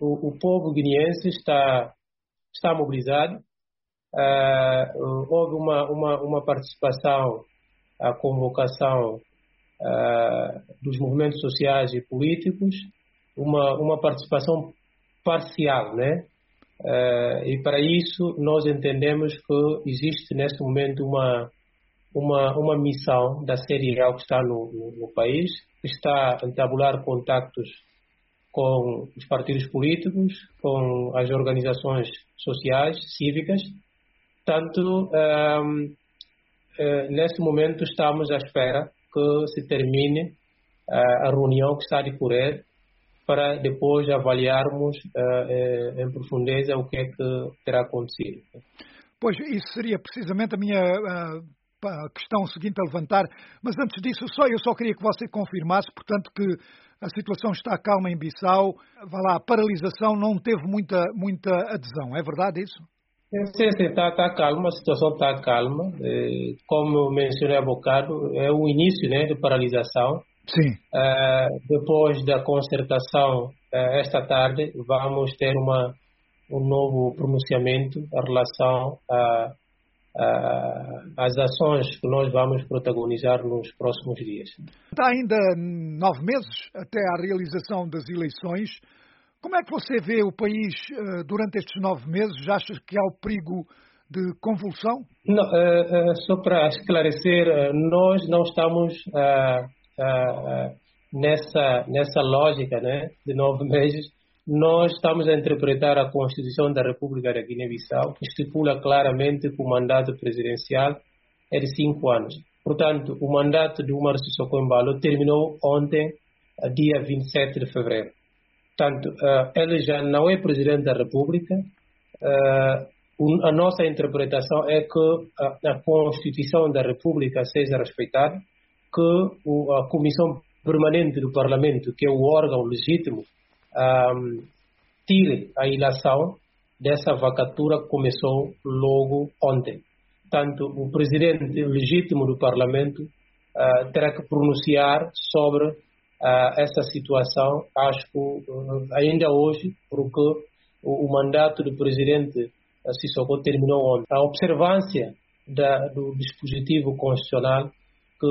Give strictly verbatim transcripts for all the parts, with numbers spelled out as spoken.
o, o povo guineense está, está mobilizado. Uh, houve uma, uma, uma participação, a convocação uh, dos movimentos sociais e políticos, uma, uma participação parcial, né? Uh, e para isso nós entendemos que existe neste momento uma, uma, uma missão da C D A O que está no, no, no país, que está a entabular contactos com os partidos políticos, com as organizações sociais, cívicas. Tanto, um, uh, neste momento estamos à espera que se termine uh, a reunião que está a decorrer, para depois avaliarmos uh, uh, em profundeza o que é que terá acontecido. Pois, isso seria precisamente a minha uh, a questão seguinte a levantar, mas antes disso, só, eu só queria que você confirmasse, portanto, que a situação está calma em Bissau, vá lá, a paralisação não teve muita, muita adesão, é verdade isso? Sim, sim, está, está calma, a situação está calma. Como mencionei há bocado, é o início, né, de paralisação. Sim. Uh, depois da concertação, uh, esta tarde, vamos ter uma, um novo pronunciamento em relação a, a, às ações que nós vamos protagonizar nos próximos dias. Está ainda nove meses até à realização das eleições. Como é que você vê o país uh, durante estes nove meses? Já acha que há o perigo de convulsão? Não, uh, uh, só para esclarecer, uh, nós não estamos uh, uh, uh, nessa, nessa lógica, né, de nove meses. Nós estamos a interpretar a Constituição da República da Guiné-Bissau, que estipula claramente que o mandato presidencial é de cinco anos. Portanto, o mandato de Umaro Sissoko Embalo terminou ontem, uh, dia vinte e sete de fevereiro. Portanto, uh, ele já não é Presidente da República. Uh, a nossa interpretação é que a, a Constituição da República seja respeitada, que o, a Comissão Permanente do Parlamento, que é o órgão legítimo, um, tire a ilação dessa vacatura que começou logo ontem. Portanto, o Presidente legítimo do Parlamento uh, terá que pronunciar sobre Uh, essa situação, acho que uh, ainda hoje, porque o, o mandato do presidente uh, Sissoko terminou ontem. A observância da, do dispositivo constitucional que,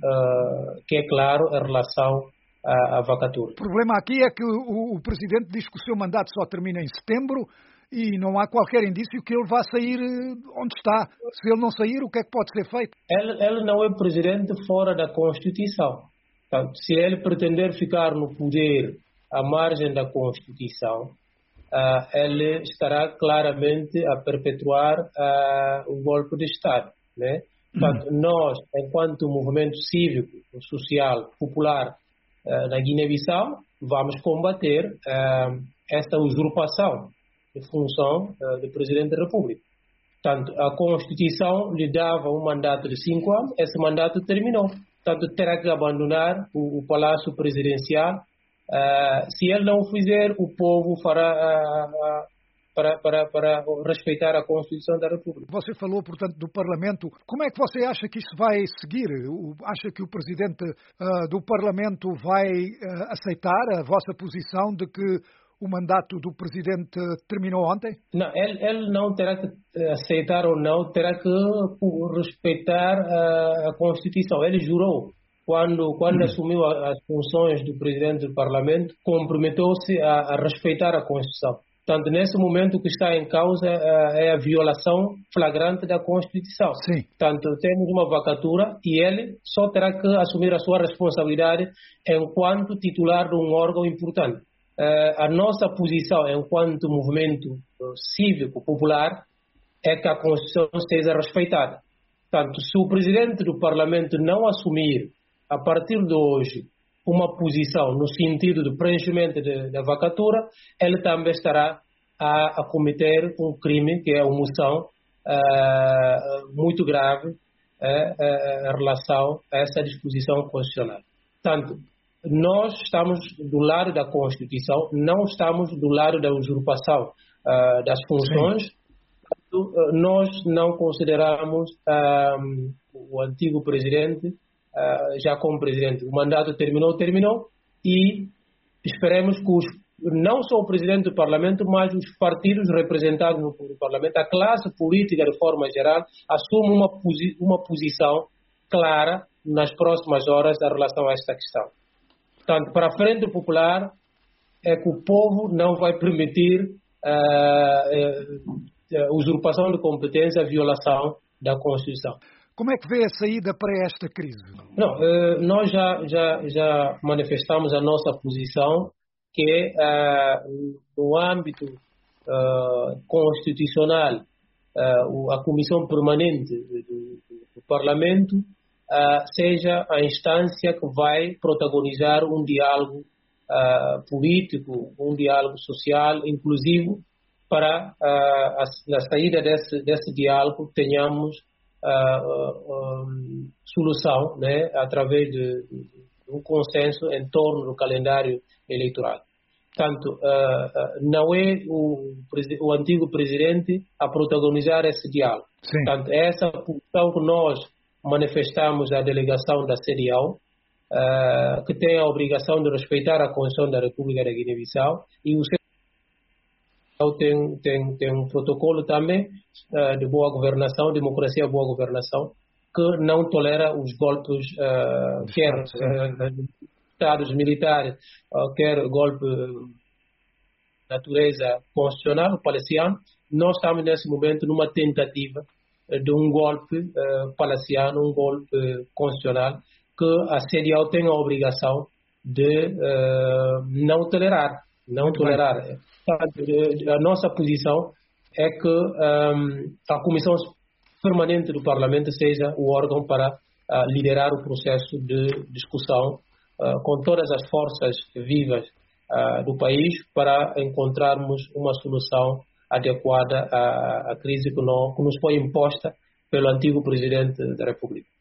uh, que é claro em relação à, à vacatura. O problema aqui é que o, o presidente diz que o seu mandato só termina em setembro e não há qualquer indício que ele vá sair onde está. Se ele não sair, o que é que pode ser feito? Ele, ele não é presidente fora da Constituição. Então, se ele pretender ficar no poder à margem da Constituição, uh, ele estará claramente a perpetuar uh, o golpe de Estado, né? Portanto, uhum. Nós, enquanto movimento cívico, social, popular uh, na Guiné-Bissau, vamos combater uh, esta usurpação de função uh, do Presidente da República. Portanto, a Constituição lhe dava um mandato de cinco anos, esse mandato terminou. Portanto, terá que abandonar o, o Palácio Presidencial. Uh, se ele não o fizer, o povo fará uh, uh, para, para, para respeitar a Constituição da República. Você falou, portanto, do Parlamento. Como é que você acha que isso vai seguir? Acha que o Presidente uh, do Parlamento vai uh, aceitar a vossa posição de que o mandato do Presidente terminou ontem? Não, ele, ele não terá que aceitar ou não, terá que respeitar a, a Constituição. Ele jurou, quando, quando hum. assumiu as funções do Presidente do Parlamento, comprometeu-se a, a respeitar a Constituição. Portanto, nesse momento o que está em causa é a violação flagrante da Constituição. Sim. Portanto, temos uma vacatura e ele só terá que assumir a sua responsabilidade enquanto titular de um órgão importante. Uh, a nossa posição enquanto movimento uh, cívico popular é que a Constituição seja respeitada. Portanto, se o Presidente do Parlamento não assumir, a partir de hoje, uma posição no sentido do preenchimento de, da vacatura, ele também estará a, a cometer um crime, que é a omissão uh, muito grave uh, uh, em relação a essa disposição constitucional. Portanto, nós estamos do lado da Constituição, não estamos do lado da usurpação uh, das funções. Uh, nós não consideramos uh, o antigo presidente uh, já como presidente. O mandato terminou, terminou e esperemos que os não só o presidente do Parlamento, mas os partidos representados no, no Parlamento, a classe política de forma geral, assume uma, posi uma posição clara nas próximas horas em relação a esta questão. Portanto, para a Frente Popular, é que o povo não vai permitir uh, uh, usurpação de competência, violação da Constituição. Como é que vê a saída para esta crise? Não, uh, nós já, já, já manifestamos a nossa posição que uh, no âmbito uh, constitucional, uh, a Comissão Permanente do, do, do Parlamento uh, seja a instância que vai protagonizar um diálogo uh, político, um diálogo social, inclusivo, para uh, a, na saída desse, desse diálogo tenhamos uh, uh, um, solução, né, através de, de um consenso em torno do calendário eleitoral. Portanto, uh, uh, não é o, o antigo presidente a protagonizar esse diálogo. Sim. Portanto, é essa posição que nós manifestamos à delegação da C D A O, uh, que tem a obrigação de respeitar a Constituição da República da Guiné-Bissau, e o C D A O tem, tem, tem um protocolo também uh, de boa governação, democracia e boa governação, que não tolera os golpes, uh, quer uh, estados militares, uh, quer golpe de natureza constitucional, palaciano. Nós estamos nesse momento numa tentativa de um golpe uh, palaciano, um golpe constitucional, que a C D A O tem a obrigação de uh, não tolerar. Não Muito tolerar. Portanto, a nossa posição é que um, a Comissão Permanente do Parlamento seja o órgão para uh, liderar o processo de discussão uh, com todas as forças vivas uh, do país para encontrarmos uma solução adequada à, à crise que, não, que nos foi imposta pelo antigo presidente da República.